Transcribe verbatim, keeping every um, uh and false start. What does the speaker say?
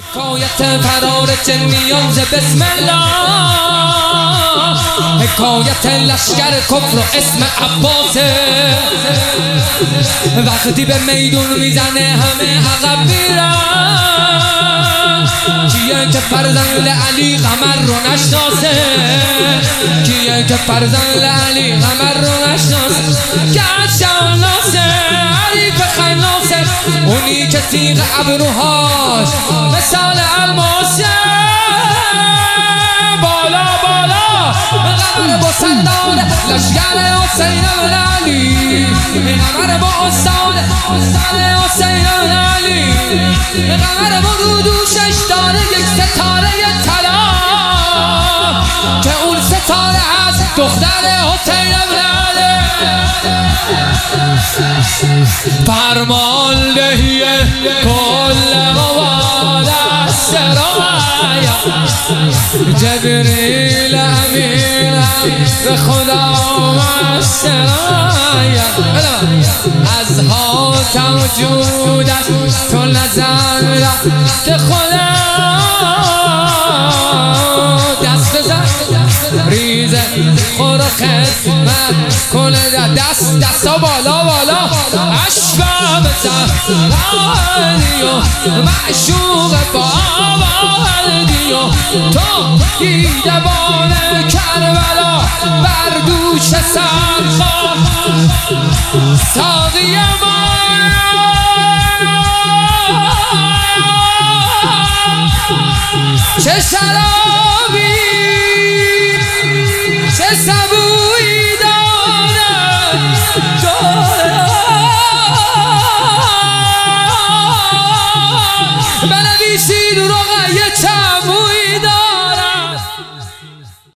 حکایت فرار جنیان ز بسم الله، حکایت لشکر کفر و اسم عباسه. وقتی به میدون میزنه همه عقب میرن، کیه که فرزند علی قمر رو نشناسه، کیه که فرزند علی قمر رو نشناسه، گرشان ناسه علی به خناسه، اونی که تیغ ابروهاش مثال الماسه. بالا بالا قمر با سردار لشکر حسین بن علی، قمر با استاد استاد حسین بن علی، قمر با رو دوشش داره یک ستاره طلا که اون ستاره از دختر حسین بن علی. فرماندهی کل مواد سرایا، جبریل امین به خدا سرایا، از حاتم وجودت تو نظر رفت خدا. دست بزن ریزه خور خدمت کنه، دست دستا بالا بالا عشقا بزن باردیو معشوق باردیو، تو دیده بان کربلا بر دوش سرخا ساقی ما. چه شرابی چه صبور